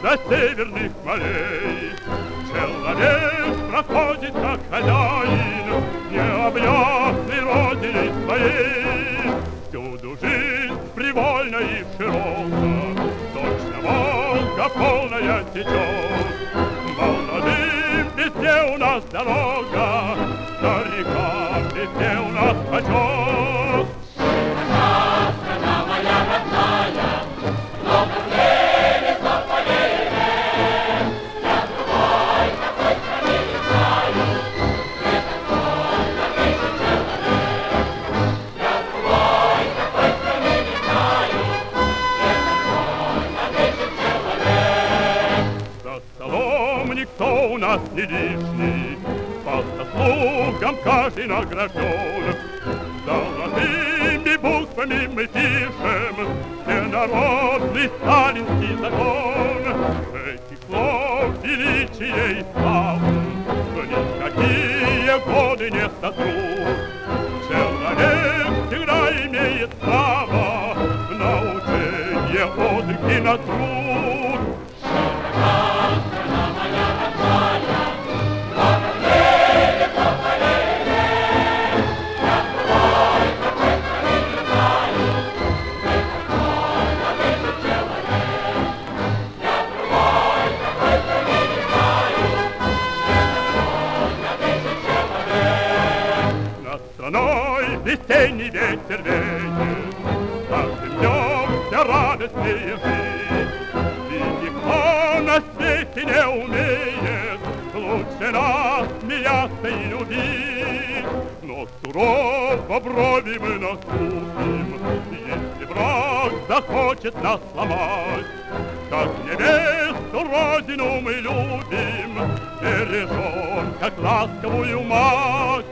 до северных морей. Человек проходит как хозяин, не объятный родиной своей. Всюду жизнь привольна и широка, точно Волга полная течет. Молодым везде у нас дорога, старикам везде у нас почет. Широка страна моя родная, много в ней лесов полей. Я другой такой страны не знаю, не такой новейший человек. Я другой такой страны не знаю, не такой новейший человек. За столом никто у нас не лишний, по заслугам каждый награжден. Золотыми буквами мы пишем всенародный сталинский закон. Этих слов величия и славы никакие годы не сотрут. Человек всегда имеет право на учение, отдых и на труд. Широка страна моя родная, много в ней лесов полей. Я другой такой страны не знаю, не такой новейший человек. Я другой такой страны не знаю, не такой новейший человек. Над страной весенний ветер веет, каждым днем все радостнее жить. И никто на свете не умеет лучше нас смеяться и любить. Но сурово брови мы наступим, если враг захочет нас сломать. Как невесту родину мы любим, бережем, как ласковую мать.